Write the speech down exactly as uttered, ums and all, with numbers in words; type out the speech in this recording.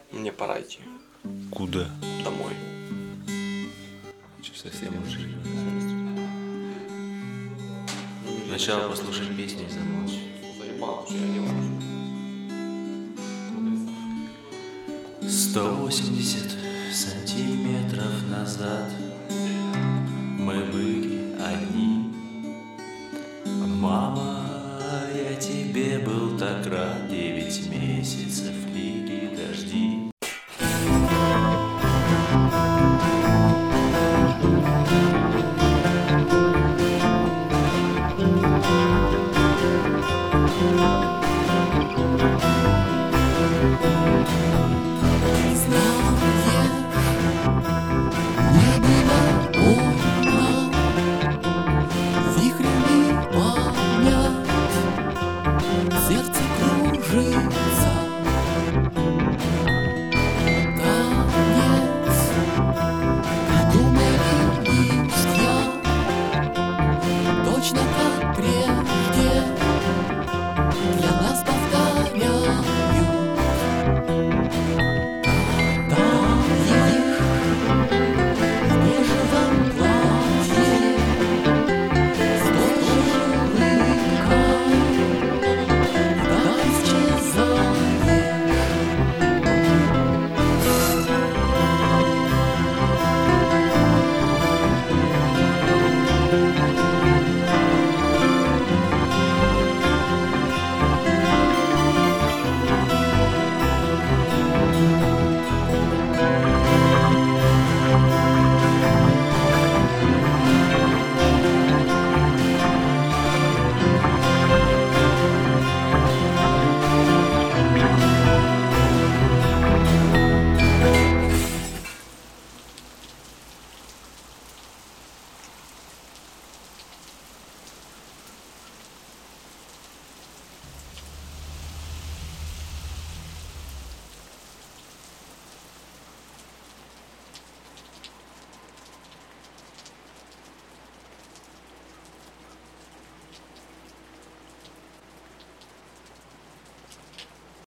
Мне пора идти. Куда? Домой. Че, совсем уже? Сначала послушать песню и замолчь. Заебал, что я делаю. Сто восемьдесят сантиметров назад мы были одни. Мама, я тебе был так рад. Девять месяцев лили дожди.